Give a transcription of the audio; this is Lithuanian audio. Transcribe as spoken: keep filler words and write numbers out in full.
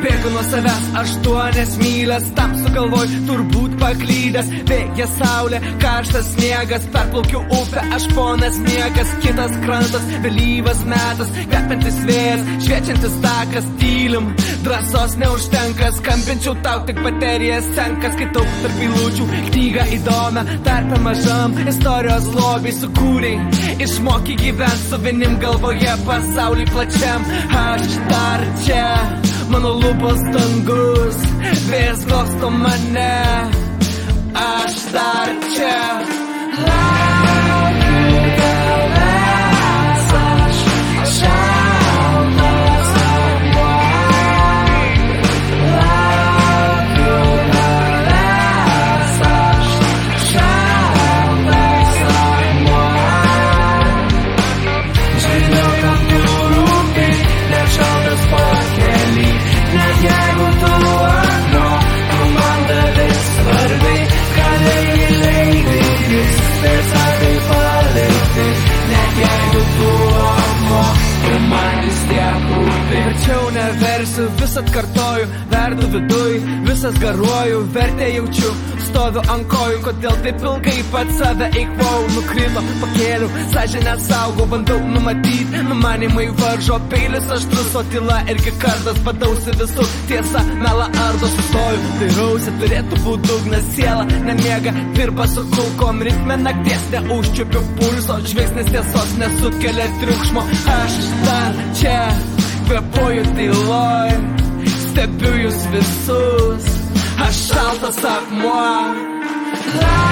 Bėgu nuo savęs aštuonias mylias, tam sugalvoj turbūt paklydęs. Vėja saulė, karštas sniegas, perplaukiu upę, aš ponas niekas. Kitas krantas, vėlyvas metas, kvepiantis vėjas, šviečiantis takas. Tylim, drąsos neužtenka, skambinčiau tau, tik baterijas senka. Skaitau tarp eilučių knygą įdomią, tarp mažam istorijos lobį sukūrei. Išmoki gyvent su vienim galvoje, pasaulį plačiam. Aš dar čia, mano lūpos dangus, vėjas glosto mane. Aš dar čia. Laukiu tavęs, aš šaltas akmuo. Laukiu tavęs, aš šaltas akmuo. Žinau, kad tu rūpi, net šaltas pakely. Net jeigu tu akmuo, tu man davai svarbi. Kalėjai leidėjus, visą tai palikti. Net jeigu tu akmuo, tu man vis tiek rūpi. Tačiau neversiu, vis atkartoju, verdu viduj, visas garuoju, vertę jaučiu. Stoviu ant kojų, kodėl taip ilgai pat save eikvau. Nukrito, pakėliau, sąžinę saugau, bandau numatyti. Numanimai varžo, peilis aštrus, o tyla irgi kardas. Badausi visur, tiesa, melą ardo, sustoju. Dairausi, turėtų būt dugnas, siela nemiega, dirba su kulkom. Ritme nakties neužčiupiu pulso, žvilgsnis tiesos nesukelia triukšmo. Aš dar čia, kvepuoju tyloj, stebiu jūs visus. Aš šaltas akmuo.